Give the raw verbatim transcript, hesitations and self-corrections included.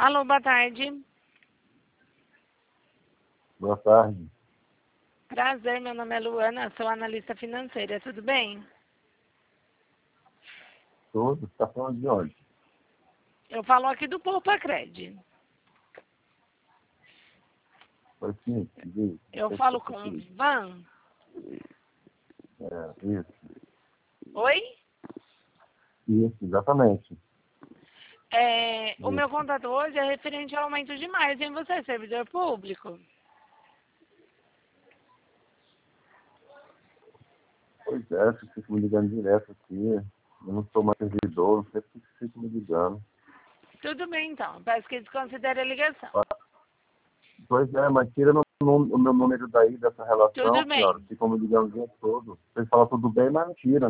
Alô, boa tarde. Boa tarde. Prazer, meu nome é Luana, sou analista financeira, tudo bem? Tudo? Você está falando de onde? Eu falo aqui do Poupa Cred. Foi sim, diz. Eu Sei que falo você com o fez. Van. É, isso. Oi? Isso, exatamente. É, o meu Isso. contato hoje é referente ao aumento de margem. Você é servidor público? Pois é, você fica me ligando direto aqui. Eu não sou mais servidor, não sei por que você fica me ligando. Tudo bem, então. Peço que desconsidere a ligação. Pois é, mas tira no- no- o meu número daí dessa relação, Tudo senhora. bem. Ficam me ligando o dia todo. Vocês falam tudo bem, mas não tira.